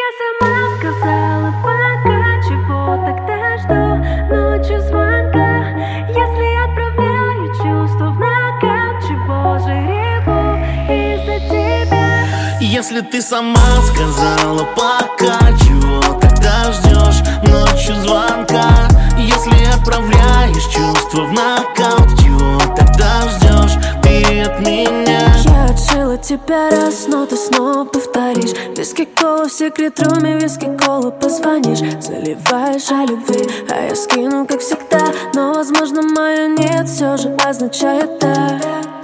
я сама сказала пока, чего тогда жду ночью звонка. Если отправляю чувства в нокаут, чего же реву из-за тебя? Если ты сама сказала пока, чего тогда ждешь ночью звонка? Если отправляешь чувства в нокаут, чего тогда ждешь ты от меня? Я отшила тебя раз, но ты снова повторишь. Виски кола в секрет-руме, виски кола позвонишь. Заливаешь о любви, а я скину, как всегда. Но, возможно, мое нет все же означает да.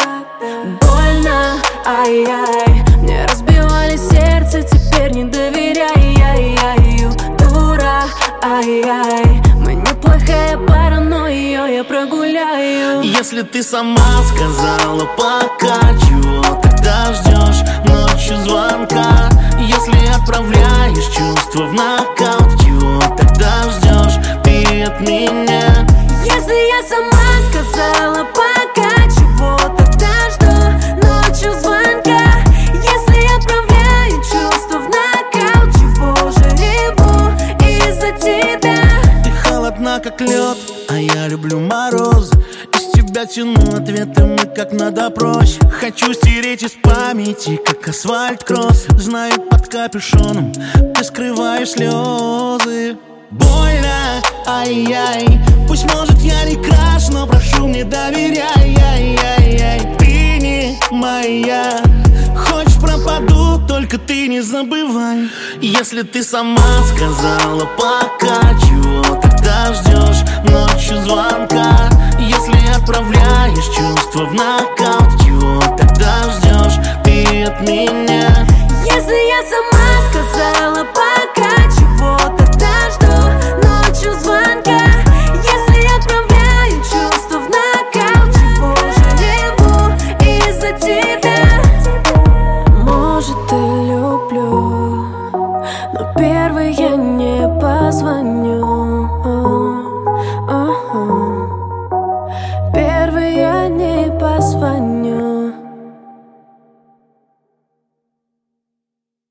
Больно, ай-яй, мне разбивали сердце, теперь не доверяй, ай-яй, дура, ай-яй. Мы неплохая пара, но ее я прогуляю. Если ты сама сказала пока, чего тогда ждешь ночью звонка? Если отправляешь чувства в нокаут, чего тогда ждешь ты от меня? Если я сама сказала пока, чего тогда жду ночью звонка? Если отправляю чувства в нокаут, чего же реву из-за тебя? Ты холодна, как лед, а я люблю морозы. Из тебя тяну ответами, как на допросе. Хочу стереть из памяти, как асфальт-кросс. Знаю, под капюшоном ты скрываешь слезы. Больно, ай-яй, пусть, может, я не краш, но прошу, не доверяй, ай-яй-яй. Ты не моя, хочешь пропаду, только ты не забывай. Если ты сама сказала пока, чего тогда ждешь ночью звонка? Если отправляешь чувства в нокаут, чего тогда ждешь ты от меня? Если я сама сказала пока, чего тогда жду ночью звонка? Если отправляю чувства в нокаут, чего же реву из-за тебя? Может, и люблю, но первый я не позвоню.